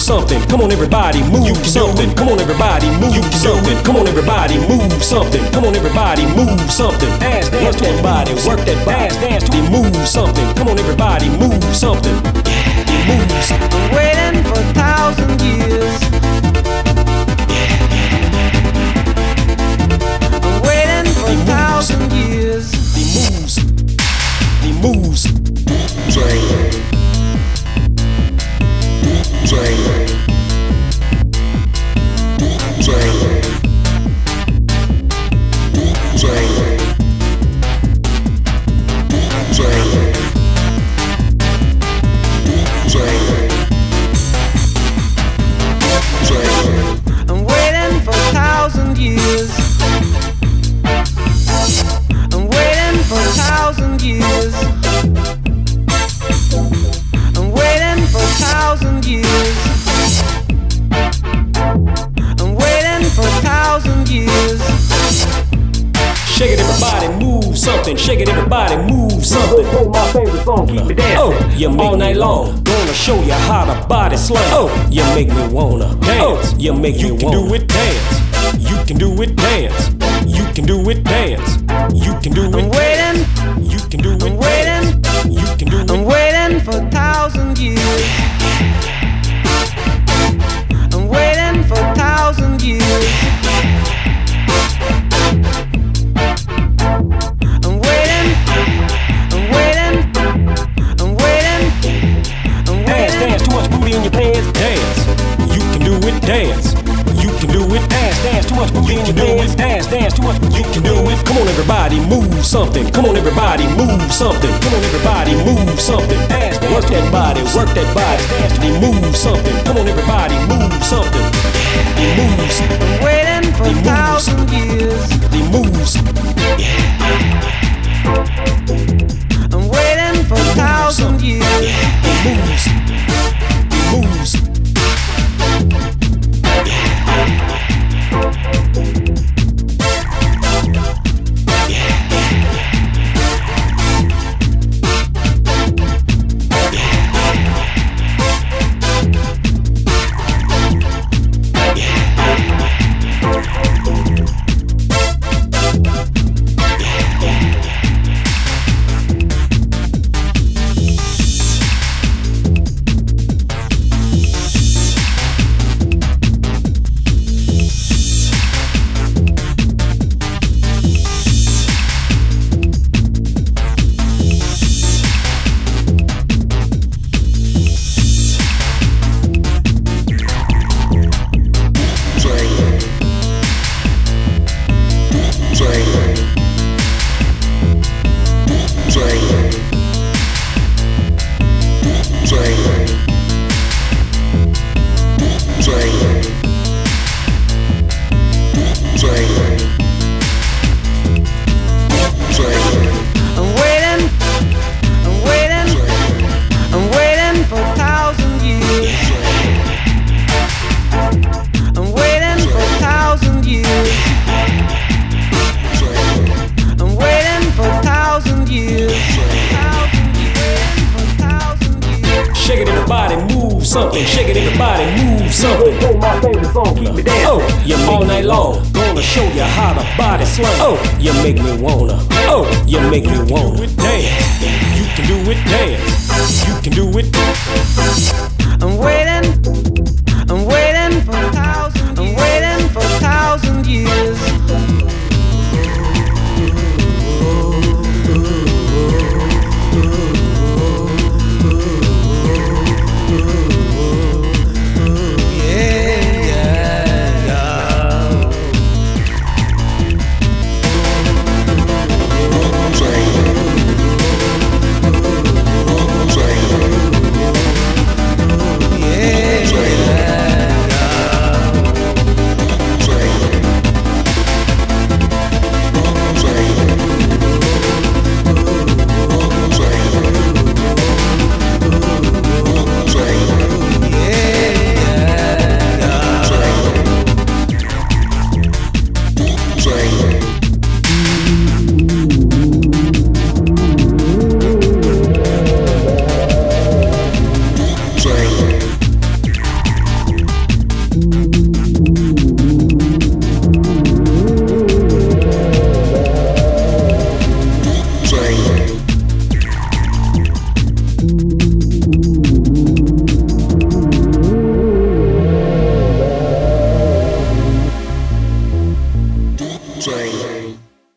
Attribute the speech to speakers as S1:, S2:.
S1: something. Come on, everybody, move something. Come on, everybody, move something. Come on, everybody, move something. Come on, everybody, move something. Ass dance to that body, work that body. Dance to move something. Come on, everybody, move something. Moves.
S2: I'm waiting for 1,000 years. I'm waiting for 1,000 years.
S1: He moves. He moves.
S2: I'm waiting for 1,000 years. I'm waiting for 1,000 years. I'm waiting for 1,000 years. I'm waiting for 1,000 years.
S1: Shake it, everybody, move something. Shake it, everybody, move something.
S3: My favorite song, keep it dancing.
S1: Oh, you make all night long. Gonna show you how to body slam. Oh, you make me wanna dance. You make me wanna do it dance. You can do it dance. You can do it dance. You can do it.
S2: I'm waiting.
S1: You can do it.
S2: I'm waiting.
S1: You can do it.
S2: I'm waiting for 1,000 years. I'm waiting for 1,000 years. I'm waiting. I'm waiting. I'm waiting. I'm
S1: Dance,
S2: waiting.
S1: dance, too much booty in your pants. Dance. You can do it. Dance. You can do it. Dance, dance, too much booty in your pants. Dance, dance, too much. You can do it. Come on, everybody, move something. Come on, everybody, move something. Come on, everybody, move something. Dance, dance, work that body, work that body. Dance, move something. Come on, everybody, move something. He moves.
S2: I'm waiting for 1,000 years.
S1: He moves.
S2: I'm waiting for 1,000 years.
S1: He moves. He moves.
S2: I'm waiting. I'm waiting. I'm waiting for 1,000 years. I'm waiting for 1,000 years. I'm waiting for 1,000 years.
S1: Shake it, everybody, move something. Shake it, everybody, move something.
S3: My favorite song, keep it dancing.
S1: Oh, you all night long. Gonna show you how to body slam. Oh, you make me wanna. Oh, you make me wanna dance. You can do it, dance. You can do it.
S2: I'm waiting. I'm waiting for 1,000. I'm waiting for 1,000 years.
S1: DJ.